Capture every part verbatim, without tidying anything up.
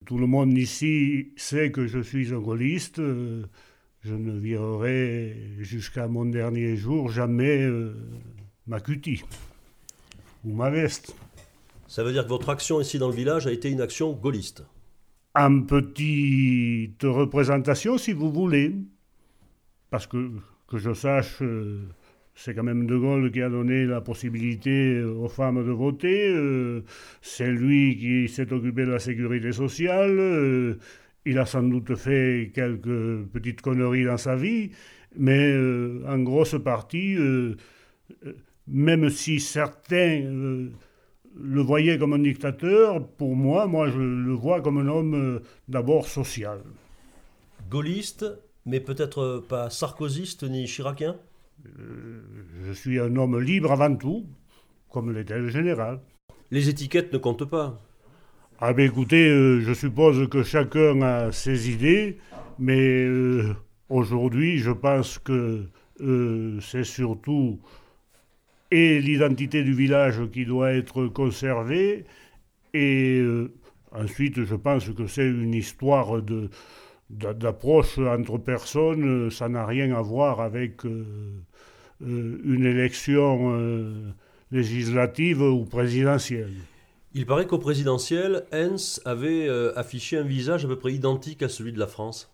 tout le monde ici sait que je suis un gaulliste. Euh, je ne virerai jusqu'à mon dernier jour jamais euh, ma cutie ou ma veste. Ça veut dire que votre action ici dans le village a été une action gaulliste. En petite représentation, si vous voulez. Parce que, que je sache, euh, c'est quand même De Gaulle qui a donné la possibilité aux femmes de voter. Euh, c'est lui qui s'est occupé de la sécurité sociale. Euh, il a sans doute fait quelques petites conneries dans sa vie. Mais euh, en grosse partie, euh, même si certains euh, le voyaient comme un dictateur, pour moi, moi je le vois comme un homme euh, d'abord social. Gaulliste, mais peut-être pas sarkozyste ni chiracien. Euh, je suis un homme libre avant tout, comme l'était le général. Les étiquettes ne comptent pas. Ah ben écoutez, euh, je suppose que chacun a ses idées, mais euh, aujourd'hui, je pense que euh, c'est surtout et l'identité du village qui doit être conservée, et euh, ensuite, je pense que c'est une histoire de, d'approche entre personnes, ça n'a rien à voir avec euh, euh, une élection euh, législative ou présidentielle. Il paraît qu'au présidentiel, Hens avait euh, affiché un visage à peu près identique à celui de la France.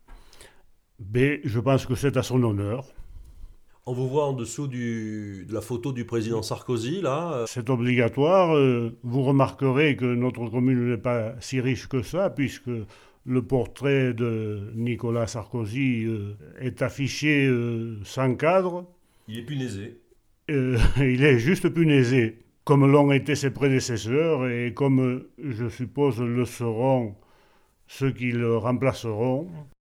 Mais je pense que c'est à son honneur. On vous voit en dessous du, de la photo du président Sarkozy, là. C'est obligatoire. Vous remarquerez que notre commune n'est pas si riche que ça, puisque le portrait de Nicolas Sarkozy euh, est affiché euh, sans cadre. Il est punaisé. Euh, il est juste punaisé, comme l'ont été ses prédécesseurs et comme je suppose le seront ceux qui le remplaceront.